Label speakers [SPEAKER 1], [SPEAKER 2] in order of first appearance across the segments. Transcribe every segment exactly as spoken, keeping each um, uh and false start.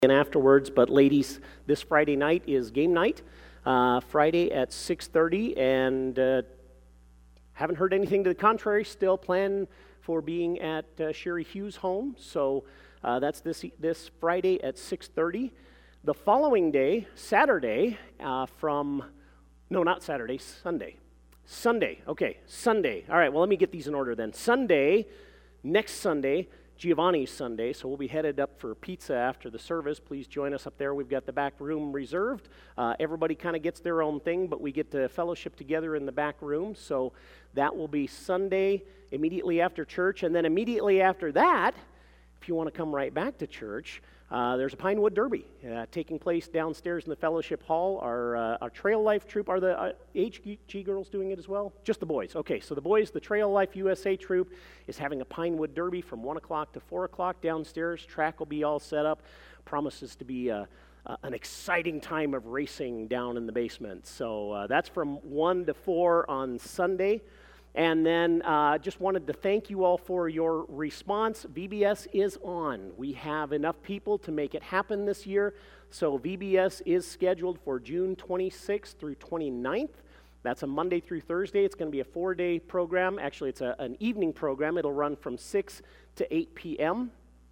[SPEAKER 1] And afterwards, but ladies, this Friday night is game night, uh, Friday at six thirty, and uh, haven't heard anything to the contrary, still plan for being at uh, Sherry Hughes' home, so uh, that's this this Friday at six thirty. The following day, Saturday, uh, from, no, not Saturday, Sunday. Sunday, okay, Sunday. All right, well, let me get these in order then. Sunday, next Sunday, Giovanni's Sunday, so we'll be headed up for pizza after the service. Please join us up there. We've got the back room reserved. Uh, everybody kind of gets their own thing, but we get to fellowship together in the back room. So that will be Sunday immediately after church. And then immediately after that, if you want to come right back to church, uh, there's a Pinewood Derby uh, taking place downstairs in the fellowship hall. Our, uh, our Trail Life troop, are the uh, H G girls doing it as well? Just the boys. Okay, so the boys, the Trail Life U S A troop is having a Pinewood Derby from one o'clock to four o'clock downstairs. Track will be all set up. Promises to be uh, uh, an exciting time of racing down in the basement. So uh, that's from one to four on Sunday. And then uh, just wanted to thank you all for your response. V B S is on. We have enough people to make it happen this year. So V B S is scheduled for June twenty-sixth through twenty-ninth. That's a Monday through Thursday. It's going to be a four-day program. Actually, it's a, an evening program. It'll run from six to eight p.m.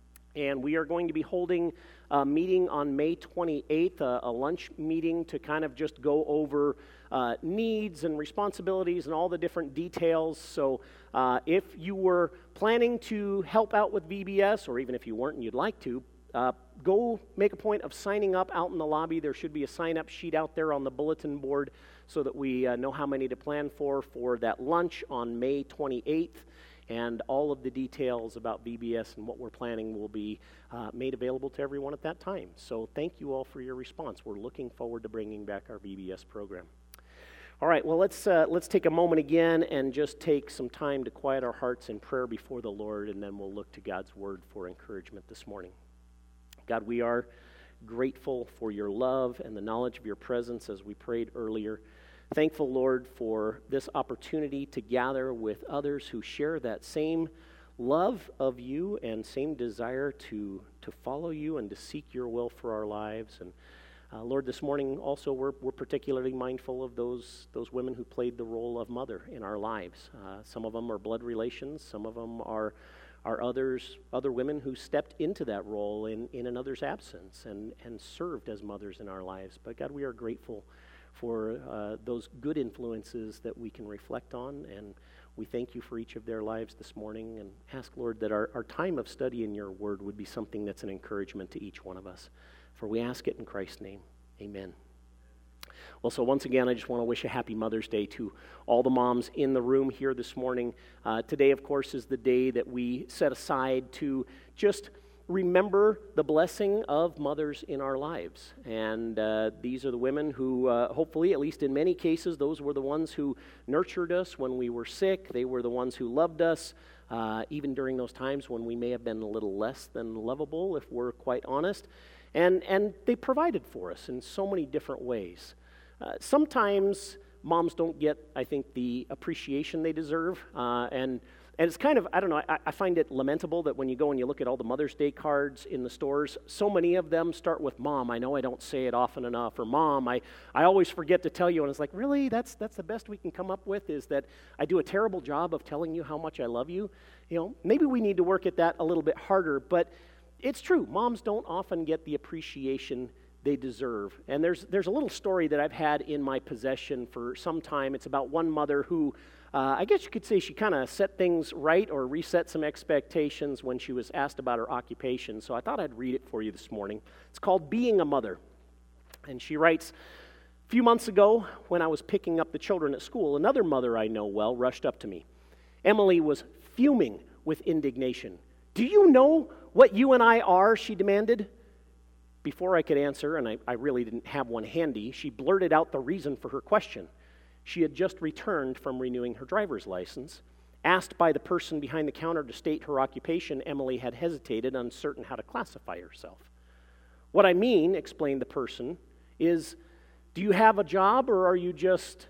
[SPEAKER 1] And we are going to be holding a meeting on May twenty-eighth, a, a lunch meeting to kind of just go over uh, needs and responsibilities and all the different details. So uh, if you were planning to help out with V B S, or even if you weren't and you'd like to, uh, go make a point of signing up out in the lobby. There should be a sign-up sheet out there on the bulletin board so that we uh, know how many to plan for for that lunch on May twenty-eighth. And all of the details about V B S and what we're planning will be uh, made available to everyone at that time. So thank you all for your response. We're looking forward to bringing back our V B S program. All right, well, let's uh, let's take a moment again and just take some time to quiet our hearts in prayer before the Lord, and then we'll look to God's word for encouragement this morning. God, we are grateful for your love and the knowledge of your presence as we prayed earlier. Thankful, Lord, for this opportunity to gather with others who share that same love of you and same desire to, to follow you and to seek your will for our lives. And uh, Lord, this morning also we're, we're particularly mindful of those, those women who played the role of mother in our lives. Uh, some of them are blood relations. Some of them are, are others, other women who stepped into that role in, in another's absence and, and served as mothers in our lives. But God, we are grateful for uh, those good influences that we can reflect on, and we thank you for each of their lives this morning, and ask, Lord, that our, our time of study in your word would be something that's an encouragement to each one of us. For we ask it in Christ's name. Amen. Well, so once again, I just want to wish a happy Mother's Day to all the moms in the room here this morning. Uh, today, of course, is the day that we set aside to just remember the blessing of mothers in our lives. And uh, these are the women who, uh, hopefully, at least in many cases, those were the ones who nurtured us when we were sick. They were the ones who loved us, uh, even during those times when we may have been a little less than lovable, if we're quite honest. And, and they provided for us in so many different ways. Uh, sometimes moms don't get, I think, the appreciation they deserve. Uh, and And it's kind of, I don't know, I, I find it lamentable that when you go and you look at all the Mother's Day cards in the stores, so many of them start with Mom. I know I don't say it often enough, or Mom, I, I always forget to tell you. And it's like, really? That's that's the best we can come up with, is that I do a terrible job of telling you how much I love you? You know, maybe we need to work at that a little bit harder, but it's true. Moms don't often get the appreciation they deserve. And there's there's a little story that I've had in my possession for some time. It's about one mother who, Uh, I guess you could say she kind of set things right or reset some expectations when she was asked about her occupation. So I thought I'd read it for you this morning. It's called Being a Mother. And she writes, "A few months ago, when I was picking up the children at school, another mother I know well rushed up to me. Emily was fuming with indignation. 'Do you know what you and I are?' she demanded. Before I could answer, and I, I really didn't have one handy, she blurted out the reason for her question. She had just returned from renewing her driver's license. Asked by the person behind the counter to state her occupation, Emily had hesitated, uncertain how to classify herself. 'What I mean,' explained the person, 'is, do you have a job, or are you just—'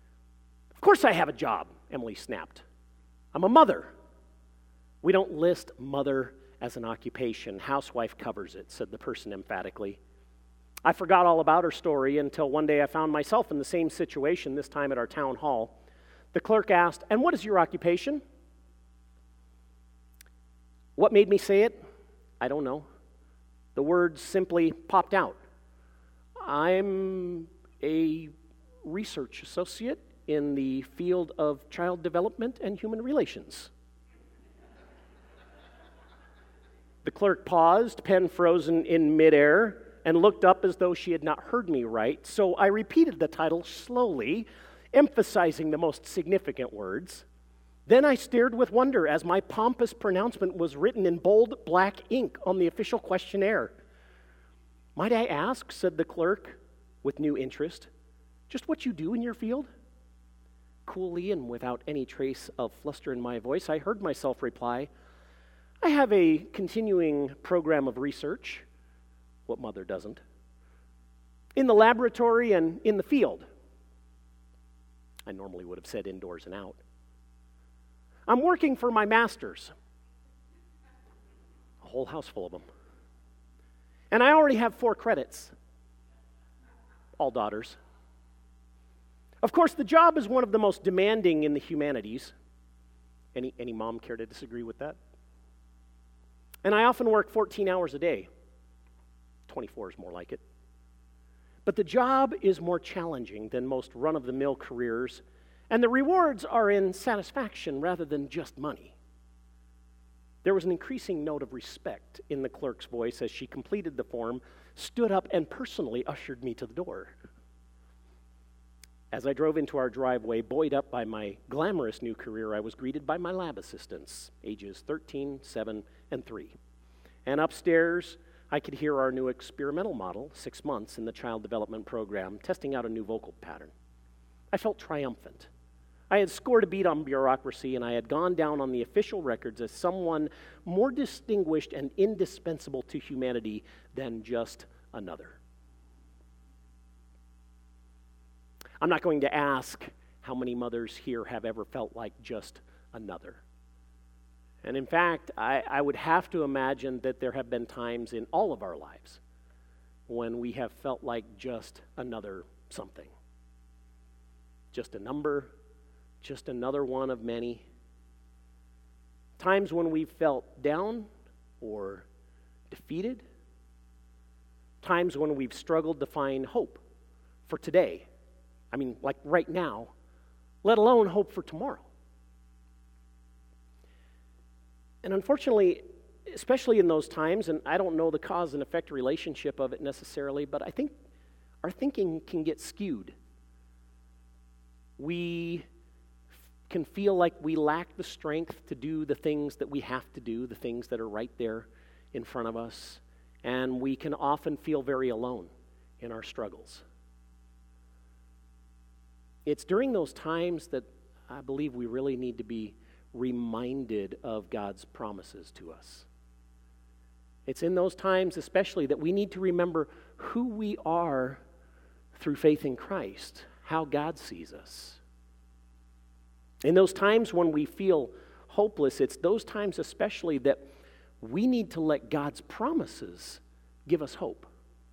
[SPEAKER 1] 'Of course I have a job,' Emily snapped. 'I'm a mother.' We don't list mother as an occupation. Housewife covers it," said the person emphatically. I forgot all about her story until one day I found myself in the same situation, this time at our town hall. The clerk asked, "And what is your occupation?" What made me say it? I don't know. The words simply popped out. "I'm a research associate in the field of child development and human relations." The clerk paused, pen frozen in midair, and looked up as though she had not heard me right, so I repeated the title slowly, emphasizing the most significant words. Then I stared with wonder as my pompous pronouncement was written in bold black ink on the official questionnaire. "Might I ask," said the clerk with new interest, "just what you do in your field?" Coolly and without any trace of fluster in my voice, I heard myself reply, "I have a continuing program of research." What mother doesn't? "In the laboratory and in the field." I normally would have said indoors and out. "I'm working for my master's." A whole house full of them. "And I already have four credits." All daughters. "Of course, the job is one of the most demanding in the humanities." Any, any mom care to disagree with that? "And I often work fourteen hours a day." twenty-four is more like it. "But the job is more challenging than most run-of-the-mill careers, and the rewards are in satisfaction rather than just money." There was an increasing note of respect in the clerk's voice as she completed the form, stood up, and personally ushered me to the door. As I drove into our driveway, buoyed up by my glamorous new career, I was greeted by my lab assistants, ages thirteen, seven, and three. And upstairs, I could hear our new experimental model, six months in the child development program, testing out a new vocal pattern. I felt triumphant. I had scored a beat on bureaucracy, and I had gone down on the official records as someone more distinguished and indispensable to humanity than just another. I'm not going to ask how many mothers here have ever felt like just another. And in fact, I, I would have to imagine that there have been times in all of our lives when we have felt like just another something. Just a number, just another one of many. Times when we felt down or defeated. Times when we've struggled to find hope for today. I mean, like right now, let alone hope for tomorrow. And unfortunately, especially in those times, and I don't know the cause and effect relationship of it necessarily, but I think our thinking can get skewed. We can feel like we lack the strength to do the things that we have to do, the things that are right there in front of us, and we can often feel very alone in our struggles. It's during those times that I believe we really need to be reminded of God's promises to us. It's in those times especially that we need to remember who we are through faith in Christ, how God sees us. In those times when we feel hopeless, it's those times especially that we need to let God's promises give us hope.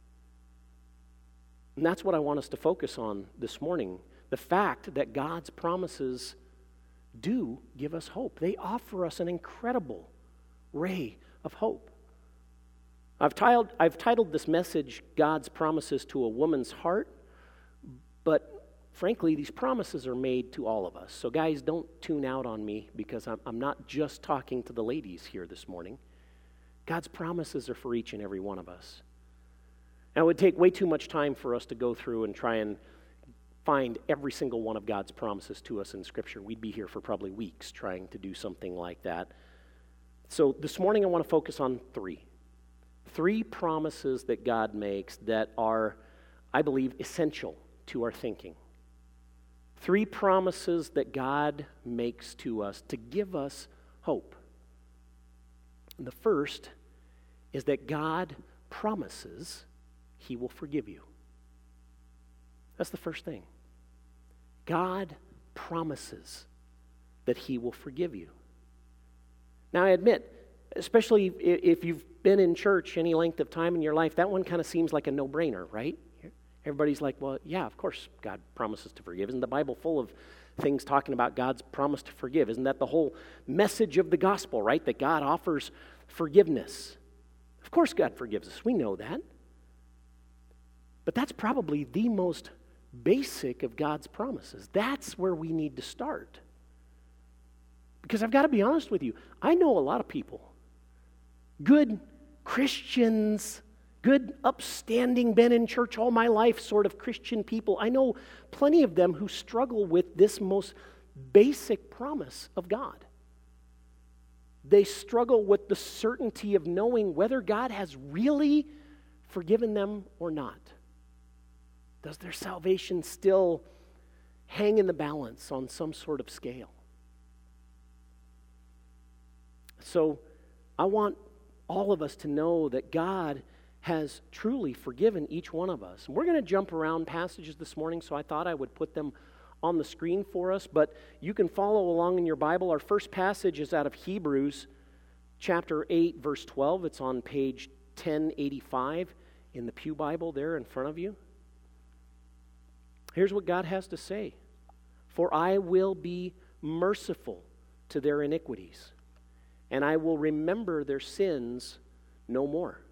[SPEAKER 1] And that's what I want us to focus on this morning. The fact that God's promises do give us hope. They offer us an incredible ray of hope. I've titled, I've titled this message, God's Promises to a Woman's Heart, but frankly, these promises are made to all of us. So guys, don't tune out on me because I'm, I'm not just talking to the ladies here this morning. God's promises are for each and every one of us. And it would take way too much time for us to go through and try and find every single one of God's promises to us in Scripture. We'd be here for probably weeks trying to do something like that. So this morning I want to focus on three. Three promises that God makes that are, I believe, essential to our thinking. Three promises that God makes to us to give us hope. And the first is that God promises He will forgive you. That's the first thing. God promises that He will forgive you. Now, I admit, Especially if you've been in church any length of time in your life, that one kind of seems like a no-brainer, right? Everybody's like, well, yeah, of course God promises to forgive. Isn't the Bible full of things talking about God's promise to forgive? Isn't that the whole message of the gospel, right? That God offers forgiveness. Of course God forgives us. We know that. But that's probably the most basic of God's promises. That's where we need to start. Because I've got to be honest with you, I know a lot of people, good Christians, good, upstanding, been in church all my life sort of Christian people. I know plenty of them who struggle with this most basic promise of God. They struggle with the certainty of knowing whether God has really forgiven them or not. Does their salvation still hang in the balance on some sort of scale? So I want all of us to know that God has truly forgiven each one of us. And we're going to jump around passages this morning, so I thought I would put them on the screen for us, but you can follow along in your Bible. Our first passage is out of Hebrews chapter eight, verse twelve. It's on page ten eighty-five in the Pew Bible there in front of you. Here's what God has to say. For I will be merciful to their iniquities, and I will remember their sins no more.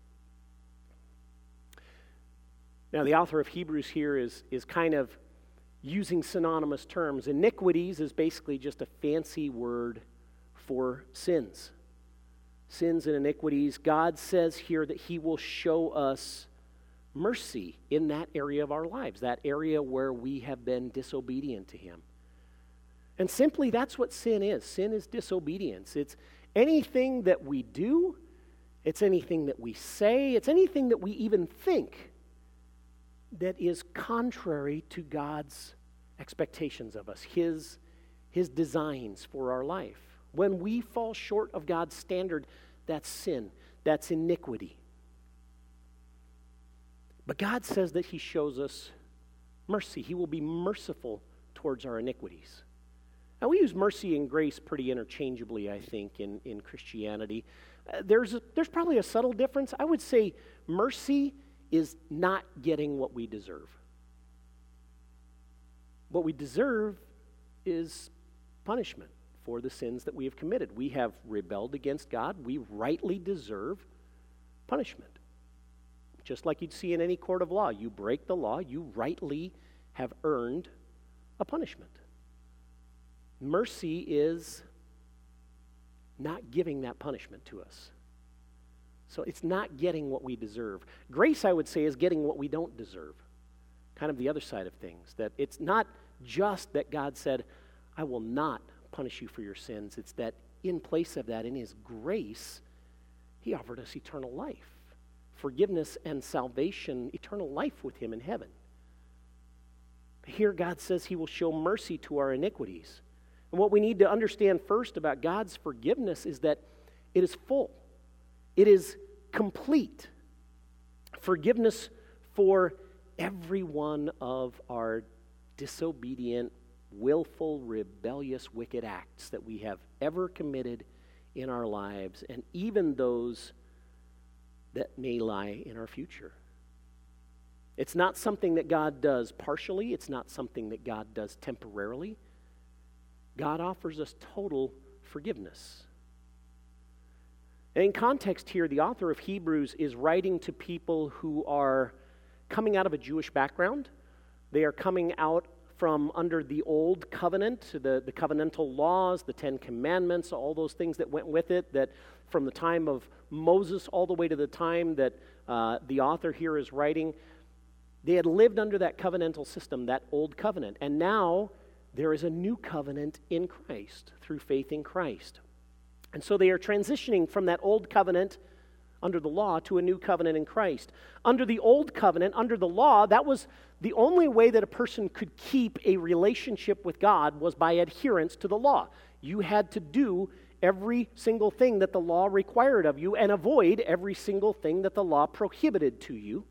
[SPEAKER 1] Now, the author of Hebrews here is, is kind of using synonymous terms. Iniquities is basically just a fancy word for sins. Sins and iniquities. God says here that He will show us mercy in that area of our lives, that area where we have been disobedient to Him. And simply, that's what sin is. Sin is disobedience. It's anything that we do, it's anything that we say, it's anything that we even think that is contrary to God's expectations of us, His, His designs for our life. When we fall short of God's standard, that's sin, that's iniquity. But God says that He shows us mercy. He will be merciful towards our iniquities. Now, we use mercy and grace pretty interchangeably, I think, in, in Christianity. Uh, there's, a, there's probably a subtle difference. I would say mercy is not getting what we deserve. What we deserve is punishment for the sins that we have committed. We have rebelled against God. We rightly deserve punishment. Just like you'd see in any court of law. You break the law, you rightly have earned a punishment. Mercy is not giving that punishment to us. So it's not getting what we deserve. Grace, I would say, is getting what we don't deserve. Kind of the other side of things. That it's not just that God said, I will not punish you for your sins. It's that in place of that, in His grace, He offered us eternal life. Forgiveness and salvation, eternal life with Him in heaven. Here God says He will show mercy to our iniquities. And what we need to understand first about God's forgiveness is that it is full. It is complete. Forgiveness for every one of our disobedient, willful, rebellious, wicked acts that we have ever committed in our lives, and even those that may lie in our future. It's not something that God does partially. It's not something that God does temporarily. God offers us total forgiveness. And in context here, the author of Hebrews is writing to people who are coming out of a Jewish background. They are coming out from under the old covenant, the, the covenantal laws, the Ten Commandments, all those things that went with it, that from the time of Moses all the way to the time that uh, the author here is writing, they had lived under that covenantal system, that old covenant. And now there is a new covenant in Christ, through faith in Christ. And so they are transitioning from that old covenant under the law to a new covenant in Christ. Under the old covenant, under the law, that was the only way that a person could keep a relationship with God was by adherence to the law. You had to do every single thing that the law required of you and avoid every single thing that the law prohibited to you.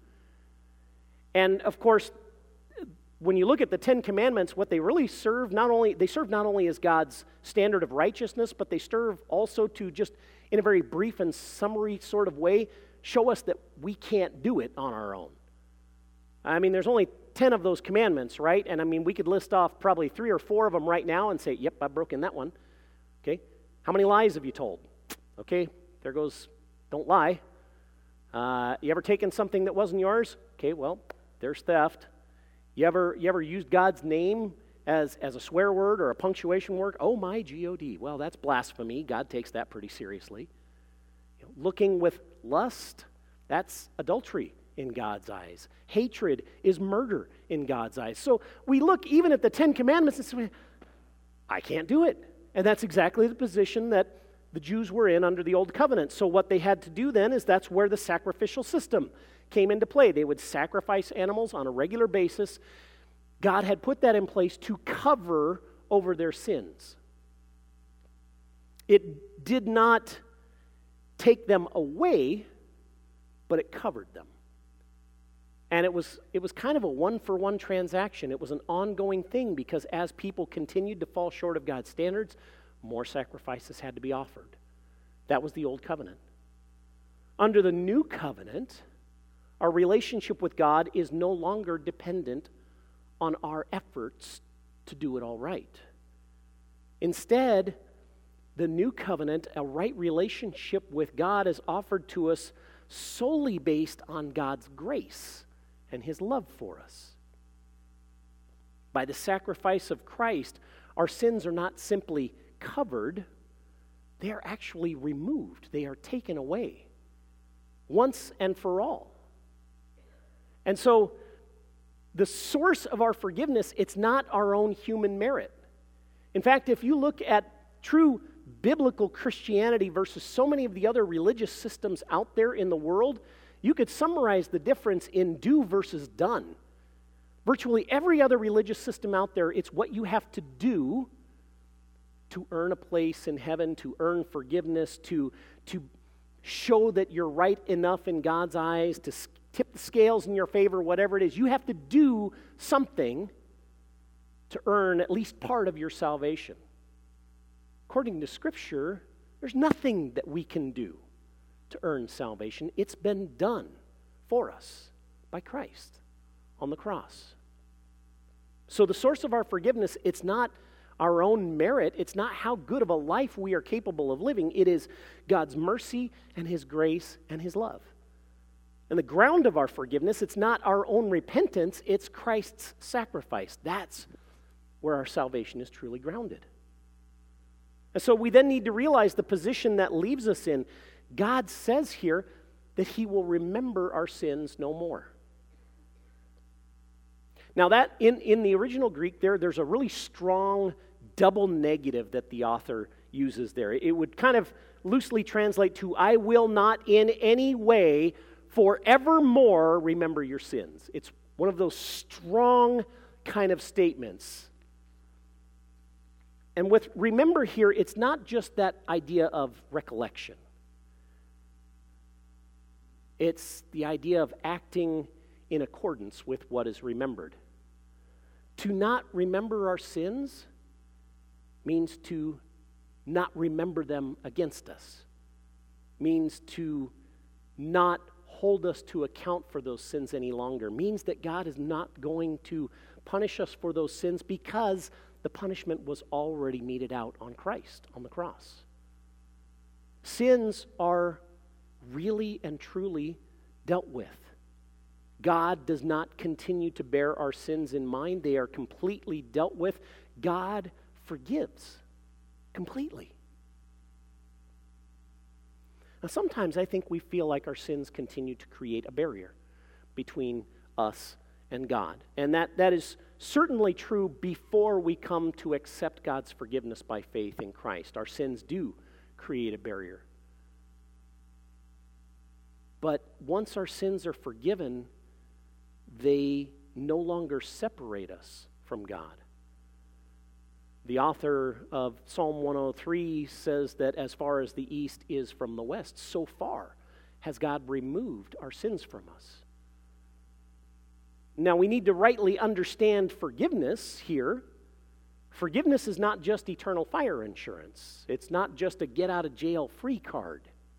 [SPEAKER 1] And of course, when you look at the Ten Commandments, what they really serve, not only they serve not only as God's standard of righteousness, but they serve also to just in a very brief and summary sort of way, show us that we can't do it on our own. I mean, there's only ten of those commandments, right? And I mean, we could list off probably three or four of them right now and say, yep, I've broken that one. Okay? How many lies have you told? Okay, there goes, don't lie. Uh, you ever taken something that wasn't yours? Okay, well, there's theft. You ever you ever used God's name as, as a swear word or a punctuation word? Oh my G O D. Well, that's blasphemy. God takes that pretty seriously. You know, looking with lust, that's adultery in God's eyes. Hatred is murder in God's eyes. So we look even at the Ten Commandments and say, I can't do it. And that's exactly the position that the Jews were in under the Old Covenant. So what they had to do then is that's where the sacrificial system came into play. They would sacrifice animals on a regular basis. God had put that in place to cover over their sins. It did not take them away, but it covered them. And it was it was kind of a one-for-one transaction. It was an ongoing thing because as people continued to fall short of God's standards, more sacrifices had to be offered. That was the Old Covenant. Under the New Covenant, our relationship with God is no longer dependent on our efforts to do it all right. Instead, the New Covenant, a right relationship with God, is offered to us solely based on God's grace and His love for us. By the sacrifice of Christ, our sins are not simply covered, they are actually removed. They are taken away once and for all. And so, the source of our forgiveness, it's not our own human merit. In fact, if you look at true biblical Christianity versus so many of the other religious systems out there in the world, you could summarize the difference in do versus done. Virtually every other religious system out there, it's what you have to do to earn a place in heaven, to earn forgiveness, to, to show that you're right enough in God's eyes, to tip the scales in your favor, whatever it is. You have to do something to earn at least part of your salvation. According to Scripture, there's nothing that we can do to earn salvation. It's been done for us by Christ on the cross. So the source of our forgiveness, it's not our own merit. It's not how good of a life we are capable of living. It is God's mercy and His grace and His love. And the ground of our forgiveness, it's not our own repentance, it's Christ's sacrifice. That's where our salvation is truly grounded. And so we then need to realize the position that leaves us in. God says here that He will remember our sins no more. Now that, in, in the original Greek there, there's a really strong double negative that the author uses there. It would kind of loosely translate to, I will not in any way forevermore remember your sins. It's one of those strong kind of statements. And with remember here, it's not just that idea of recollection. It's the idea of acting in accordance with what is remembered. To not remember our sins means to not remember them against us. Means to not hold us to account for those sins any longer. Means that God is not going to punish us for those sins because the punishment was already meted out on Christ on the cross. Sins are really and truly dealt with. God does not continue to bear our sins in mind. They are completely dealt with. God forgives completely. Now, sometimes I think we feel like our sins continue to create a barrier between us and God. And that, that is certainly true before we come to accept God's forgiveness by faith in Christ. Our sins do create a barrier. But once our sins are forgiven, they no longer separate us from God. The author of Psalm one oh three says that as far as the east is from the west, so far has God removed our sins from us. Now we need to rightly understand forgiveness here. Forgiveness is not just eternal fire insurance. It's not just a get-out-of-jail-free card.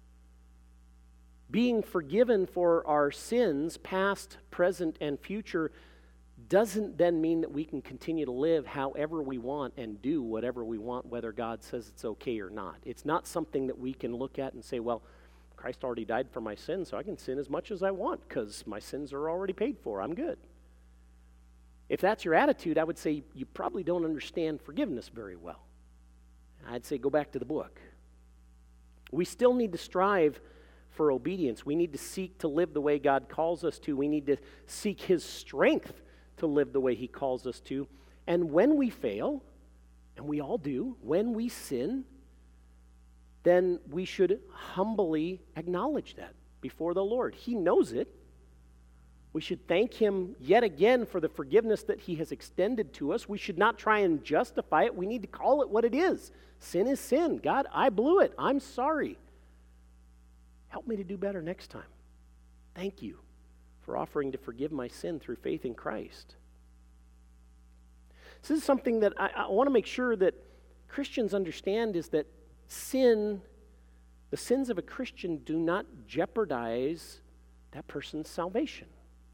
[SPEAKER 1] Being forgiven for our sins, past, present, and future, doesn't then mean that we can continue to live however we want and do whatever we want, whether God says it's okay or not. It's not something that we can look at and say, well, Christ already died for my sins, so I can sin as much as I want because my sins are already paid for. I'm good. If that's your attitude, I would say you probably don't understand forgiveness very well. I'd say go back to the book. We still need to strive for obedience. We need to seek to live the way God calls us to. We need to seek His strength to live the way He calls us to. And when we fail, and we all do, when we sin, then we should humbly acknowledge that before the Lord. He knows it. We should thank Him yet again for the forgiveness that He has extended to us. We should not try and justify it. We need to call it what it is. Sin is sin. God, I blew it. I'm sorry. Help me to do better next time. Thank you for offering to forgive my sin through faith in Christ. This is something that I, I want to make sure that Christians understand, is that sin, the sins of a Christian do not jeopardize that person's salvation.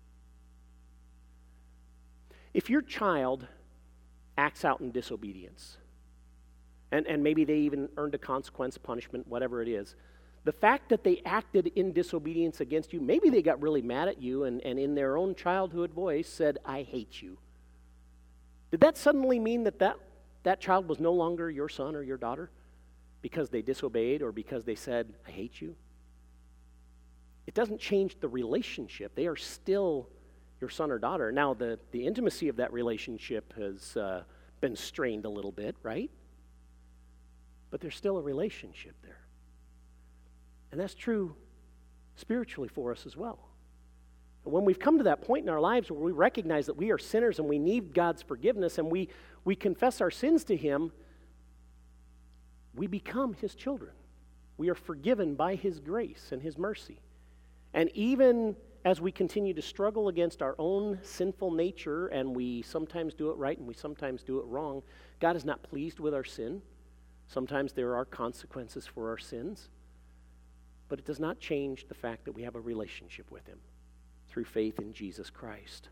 [SPEAKER 1] If your child acts out in disobedience, and, and maybe they even earned a consequence, punishment, whatever it is, the fact that they acted in disobedience against you, maybe they got really mad at you and, and in their own childhood voice said, I hate you. Did that suddenly mean that, that that child was no longer your son or your daughter because they disobeyed or because they said, I hate you? It doesn't change the relationship. They are still your son or daughter. Now, the, the intimacy of that relationship has uh, been strained a little bit, right? But there's still a relationship there. And that's true spiritually for us as well. And when we've come to that point in our lives where we recognize that we are sinners and we need God's forgiveness and we, we confess our sins to Him, we become His children. We are forgiven by His grace and His mercy. And even as we continue to struggle against our own sinful nature, and we sometimes do it right and we sometimes do it wrong, God is not pleased with our sin. Sometimes there are consequences for our sins. But it does not change the fact that we have a relationship with Him through faith in Jesus Christ.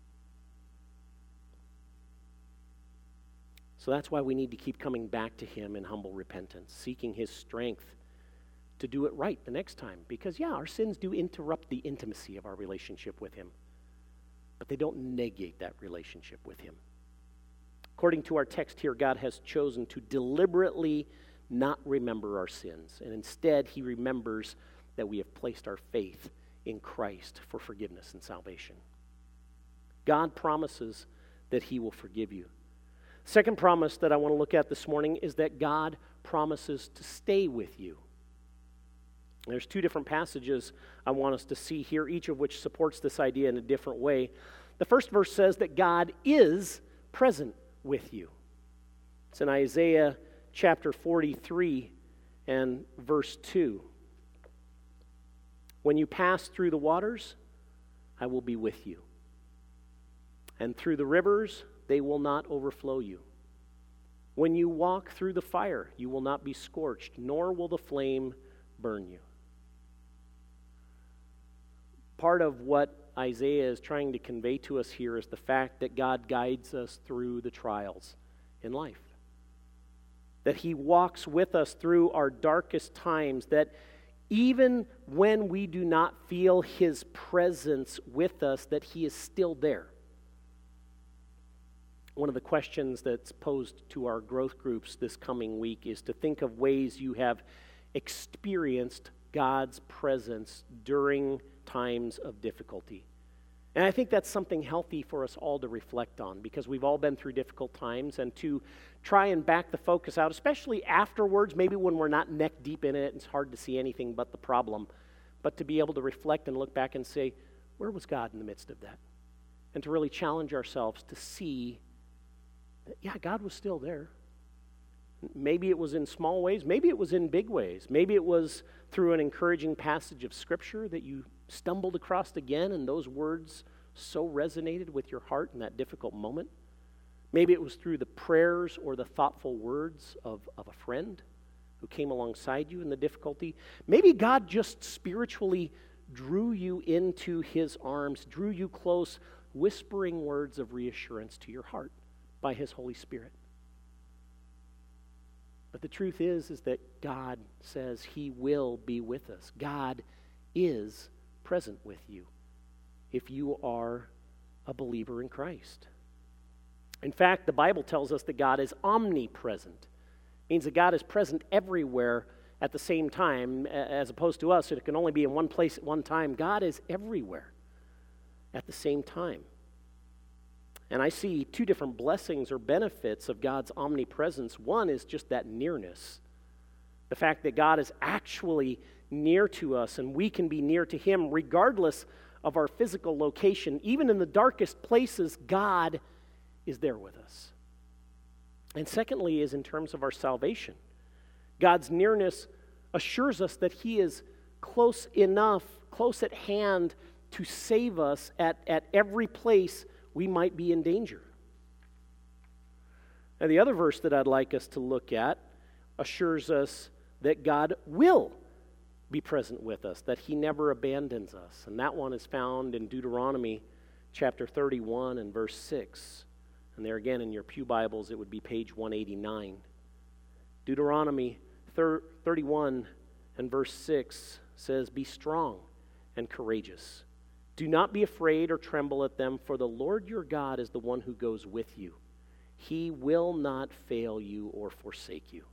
[SPEAKER 1] So that's why we need to keep coming back to Him in humble repentance, seeking His strength to do it right the next time. Because, yeah, our sins do interrupt the intimacy of our relationship with Him, but they don't negate that relationship with Him. According to our text here, God has chosen to deliberately not remember our sins, and instead He remembers that we have placed our faith in Christ for forgiveness and salvation. God promises that He will forgive you. Second promise that I want to look at this morning is that God promises to stay with you. There's two different passages I want us to see here, each of which supports this idea in a different way. The first verse says that God is present with you. It's in Isaiah chapter forty-three and verse two. When you pass through the waters, I will be with you. And through the rivers, they will not overflow you. When you walk through the fire, you will not be scorched, nor will the flame burn you. Part of what Isaiah is trying to convey to us here is the fact that God guides us through the trials in life. That He walks with us through our darkest times, that even when we do not feel His presence with us, that He is still there. One of the questions that's posed to our growth groups this coming week is to think of ways you have experienced God's presence during times of difficulty. And I think that's something healthy for us all to reflect on, because we've all been through difficult times, and to try and back the focus out, especially afterwards, maybe when we're not neck deep in it, it's hard to see anything but the problem, but to be able to reflect and look back and say, where was God in the midst of that? And to really challenge ourselves to see that, yeah, God was still there. Maybe it was in small ways, maybe it was in big ways, maybe it was through an encouraging passage of Scripture that you stumbled across again, and those words so resonated with your heart in that difficult moment. Maybe it was through the prayers or the thoughtful words of, of a friend who came alongside you in the difficulty. Maybe God just spiritually drew you into his arms, drew you close, whispering words of reassurance to your heart by his Holy Spirit. But the truth is, is that God says he will be with us. God is present with you if you are a believer in Christ. In fact, the Bible tells us that God is omnipresent. It means that God is present everywhere at the same time, as opposed to us, it can only be in one place at one time. God is everywhere at the same time. And I see two different blessings or benefits of God's omnipresence. One is just that nearness. The fact that God is actually near to us and we can be near to him regardless of our physical location. Even in the darkest places, God is there with us. And secondly is in terms of our salvation. God's nearness assures us that he is close enough, close at hand to save us at, at every place we might be in danger. Now, the other verse that I'd like us to look at assures us that God will be present with us, that he never abandons us. And that one is found in Deuteronomy chapter thirty-one and verse six. And there again in your pew Bibles, it would be page one eighty-nine. Deuteronomy thirty-one and verse six says, "Be strong and courageous. Do not be afraid or tremble at them, for the Lord your God is the one who goes with you. He will not fail you or forsake you."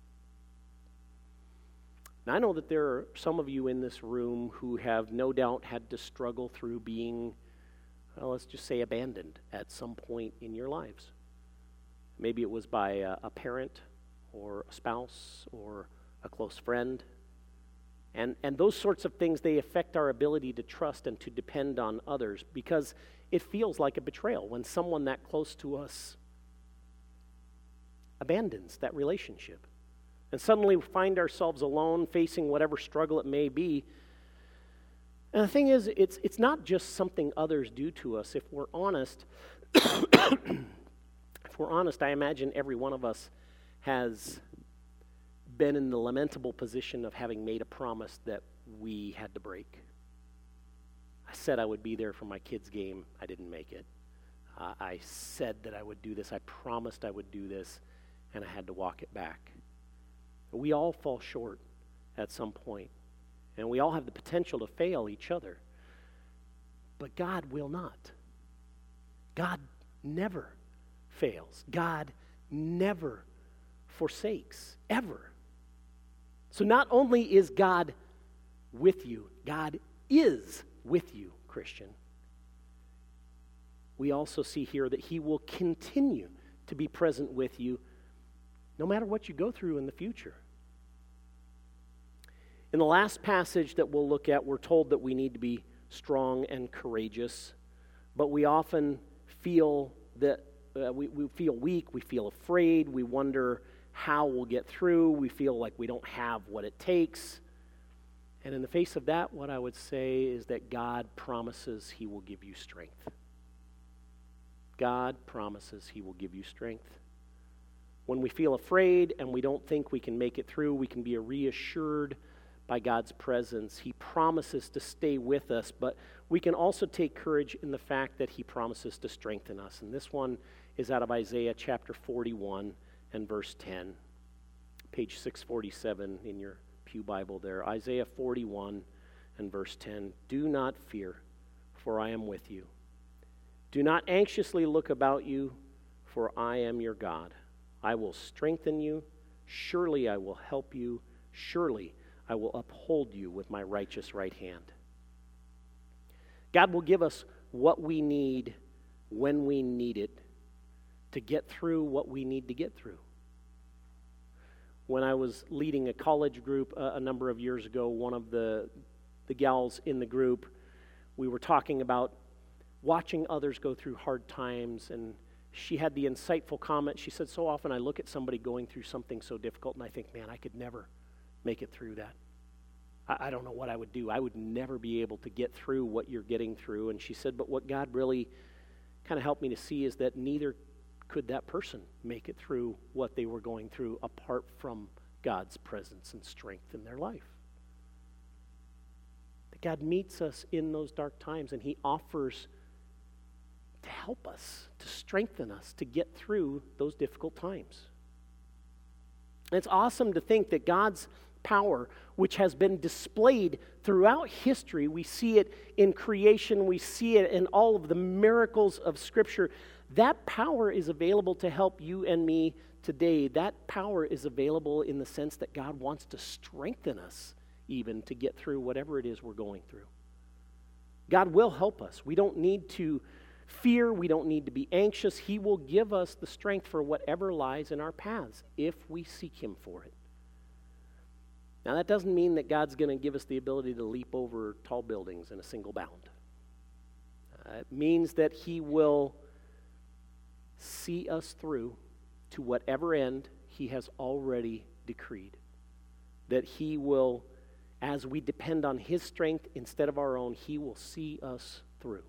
[SPEAKER 1] Now, I know that there are some of you in this room who have no doubt had to struggle through being, well, let's just say, abandoned at some point in your lives. Maybe it was by a, a parent or a spouse or a close friend. And, and those sorts of things, they affect our ability to trust and to depend on others because it feels like a betrayal when someone that close to us abandons that relationship. And suddenly we find ourselves alone facing whatever struggle it may be. And the thing is, it's, it's not just something others do to us. If we're honest, if we're honest, I imagine every one of us has been in the lamentable position of having made a promise that we had to break. I said I would be there for my kids' game. I didn't make it. Uh, I said that I would do this. I promised I would do this, and I had to walk it back. We all fall short at some point, and we all have the potential to fail each other. But God will not. God never fails. God never forsakes, ever. So not only is God with you, God is with you, Christian. We also see here that he will continue to be present with you no matter what you go through in the future. In the last passage that we'll look at, we're told that we need to be strong and courageous, but we often feel that uh, we, we feel weak, we feel afraid, we wonder how we'll get through, we feel like we don't have what it takes. And in the face of that, what I would say is that God promises he will give you strength. God promises he will give you strength. When we feel afraid and we don't think we can make it through, we can be reassured by God's presence. He promises to stay with us, but we can also take courage in the fact that he promises to strengthen us. And this one is out of Isaiah chapter forty-one and verse ten. Page six forty-seven in your pew Bible there. Isaiah forty-one and verse ten. "Do not fear, for I am with you. Do not anxiously look about you, for I am your God. I will strengthen you. Surely I will help you. Surely I will uphold you with my righteous right hand." God will give us what we need when we need it to get through what we need to get through. When I was leading a college group a, a number of years ago, one of the, the gals in the group, we were talking about watching others go through hard times, and she had the insightful comment. She said, "So often I look at somebody going through something so difficult and I think, man, I could never make it through that. I, I don't know what I would do. I would never be able to get through what you're getting through." And she said, but what God really kind of helped me to see is that neither could that person make it through what they were going through apart from God's presence and strength in their life? That God meets us in those dark times, and he offers to help us, to strengthen us, to get through those difficult times. And it's awesome to think that God's power, which has been displayed throughout history, we see it in creation, we see it in all of the miracles of Scripture, that power is available to help you and me today. That power is available in the sense that God wants to strengthen us even to get through whatever it is we're going through. God will help us. We don't need to fear. We don't need to be anxious. He will give us the strength for whatever lies in our paths if we seek him for it. Now, that doesn't mean that God's going to give us the ability to leap over tall buildings in a single bound. Uh, it means that he will see us through to whatever end he has already decreed. That he will, as we depend on his strength instead of our own, he will see us through.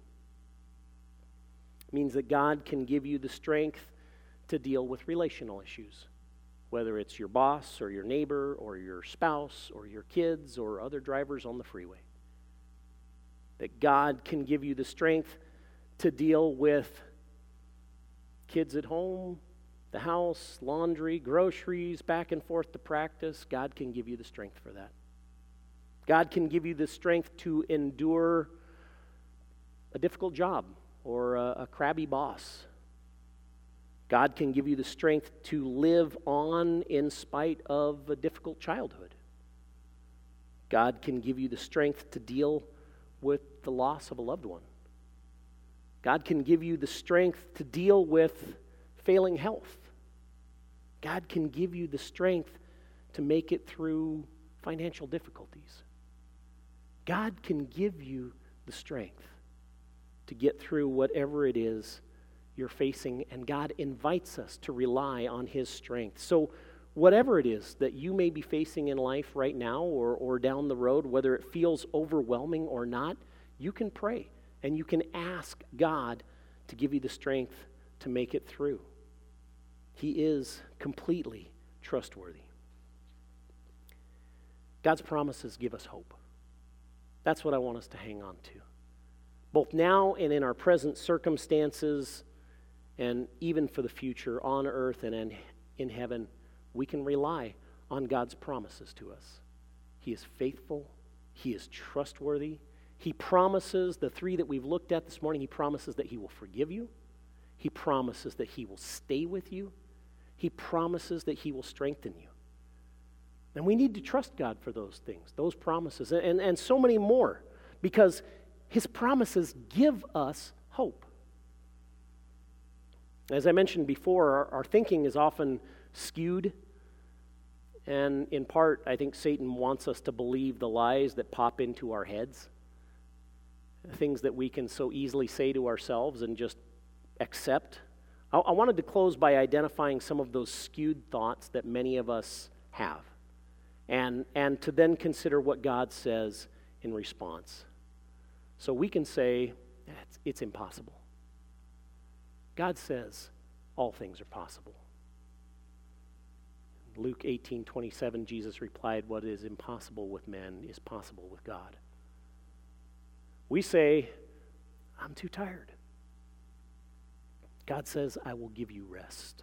[SPEAKER 1] It means that God can give you the strength to deal with relational issues, whether it's your boss or your neighbor or your spouse or your kids or other drivers on the freeway. That God can give you the strength to deal with kids at home, the house, laundry, groceries, back and forth to practice. God can give you the strength for that. God can give you the strength to endure a difficult job or a, a crabby boss. God can give you the strength to live on in spite of a difficult childhood. God can give you the strength to deal with the loss of a loved one. God can give you the strength to deal with failing health. God can give you the strength to make it through financial difficulties. God can give you the strength to get through whatever it is you're facing, and God invites us to rely on his strength. So whatever it is that you may be facing in life right now or, or down the road, whether it feels overwhelming or not, you can pray and you can ask God to give you the strength to make it through. He is completely trustworthy. God's promises give us hope. That's what I want us to hang on to. Both now and in our present circumstances, and even for the future on earth and in, in heaven, we can rely on God's promises to us. He is faithful. He is trustworthy. He promises, the three that we've looked at this morning, he promises that he will forgive you. He promises that he will stay with you. He promises that he will strengthen you. And we need to trust God for those things, those promises, and, and, and so many more, because his promises give us hope. As I mentioned before, our, our thinking is often skewed, and in part, I think Satan wants us to believe the lies that pop into our heads, things that we can so easily say to ourselves and just accept. I, I wanted to close by identifying some of those skewed thoughts that many of us have, and, and to then consider what God says in response. So we can say, it's, it's impossible. God says all things are possible. Luke eighteen twenty-seven, Jesus replied, what is impossible with men is possible with God. We say, I'm too tired. God says, I will give you rest.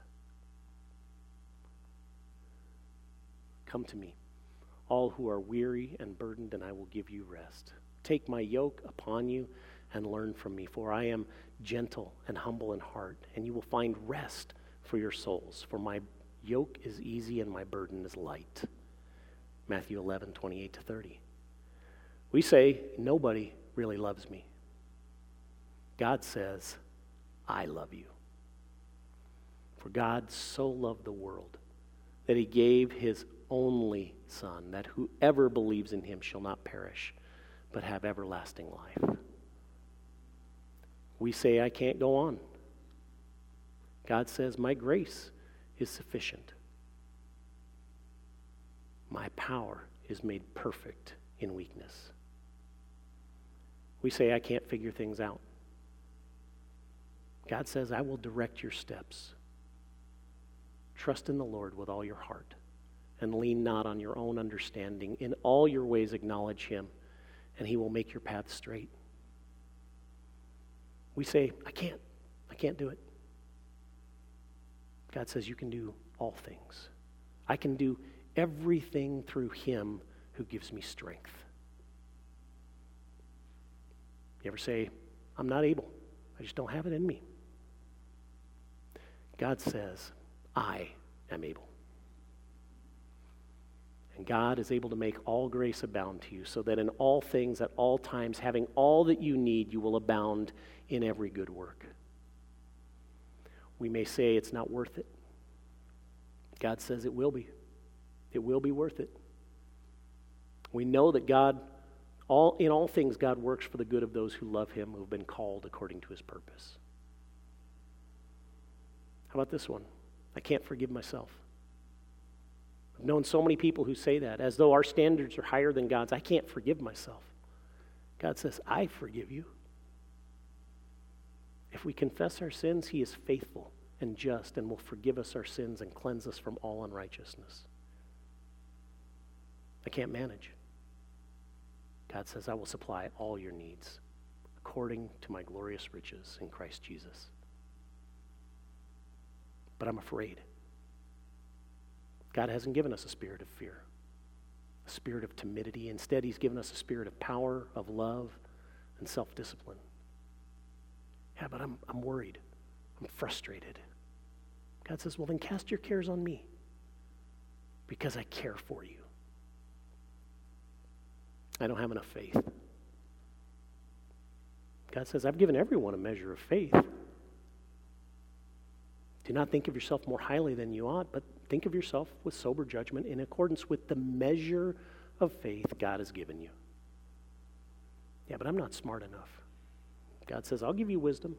[SPEAKER 1] Come to me, all who are weary and burdened, and I will give you rest. Take my yoke upon you and learn from me, for I am gentle and humble in heart, and you will find rest for your souls. For my yoke is easy and my burden is light. Matthew eleven, twenty-eight to thirty. We say, nobody really loves me. God says, I love you. For God so loved the world that he gave his only Son, that whoever believes in him shall not perish, but have everlasting life. We say, I can't go on. God says, my grace is sufficient. My power is made perfect in weakness. We say, I can't figure things out. God says, I will direct your steps. Trust in the Lord with all your heart, and lean not on your own understanding. In all your ways acknowledge him, and he will make your path straight. We say, I can't. I can't do it. God says you can do all things. I can do everything through him who gives me strength. You ever say, I'm not able. I just don't have it in me. God says, I am able. And God is able to make all grace abound to you, so that in all things, at all times, having all that you need, you will abound in every good work. We may say it's not worth it. God says it will be. It will be worth it. We know that God, all in all things, God works for the good of those who love him, who have been called according to his purpose. How about this one? I can't forgive myself. I've known so many people who say that, as though our standards are higher than God's. I can't forgive myself. God says, I forgive you. If we confess our sins, he is faithful and just and will forgive us our sins and cleanse us from all unrighteousness. I can't manage. God says, I will supply all your needs according to my glorious riches in Christ Jesus. But I'm afraid. God hasn't given us a spirit of fear, a spirit of timidity. Instead, he's given us a spirit of power, of love, and self-discipline. Yeah, but I'm, I'm worried. I'm frustrated. God says, well, then cast your cares on me because I care for you. I don't have enough faith. God says, I've given everyone a measure of faith. Do not think of yourself more highly than you ought, but think of yourself with sober judgment in accordance with the measure of faith God has given you. Yeah, but I'm not smart enough. God says, I'll give you wisdom.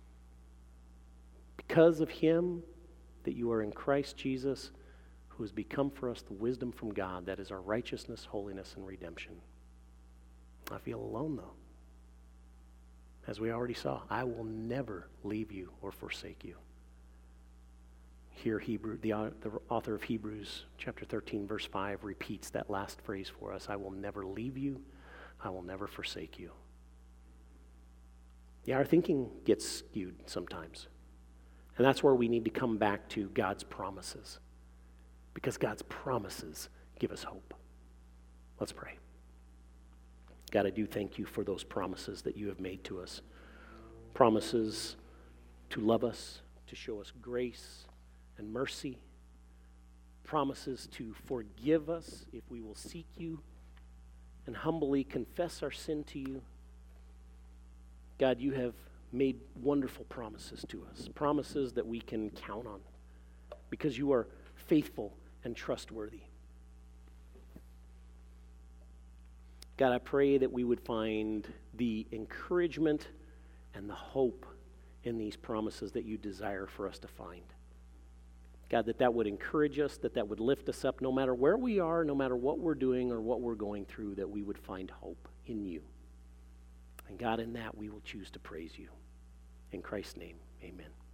[SPEAKER 1] Because of him that you are in Christ Jesus, who has become for us the wisdom from God, that is our righteousness, holiness, and redemption. I feel alone, though. As we already saw, I will never leave you or forsake you. Here, Hebrew, the, the author of Hebrews chapter thirteen, verse five, repeats that last phrase for us. I will never leave you. I will never forsake you. Yeah, our thinking gets skewed sometimes. And that's where we need to come back to God's promises. Because God's promises give us hope. Let's pray. God, I do thank you for those promises that you have made to us. Promises to love us, to show us grace and mercy. Promises to forgive us if we will seek you and humbly confess our sin to you. God, you have made wonderful promises to us, promises that we can count on because you are faithful and trustworthy. God, I pray that we would find the encouragement and the hope in these promises that you desire for us to find. God, that that would encourage us, that that would lift us up no matter where we are, no matter what we're doing or what we're going through, that we would find hope in you. And God, in that we will choose to praise you. In Christ's name, amen.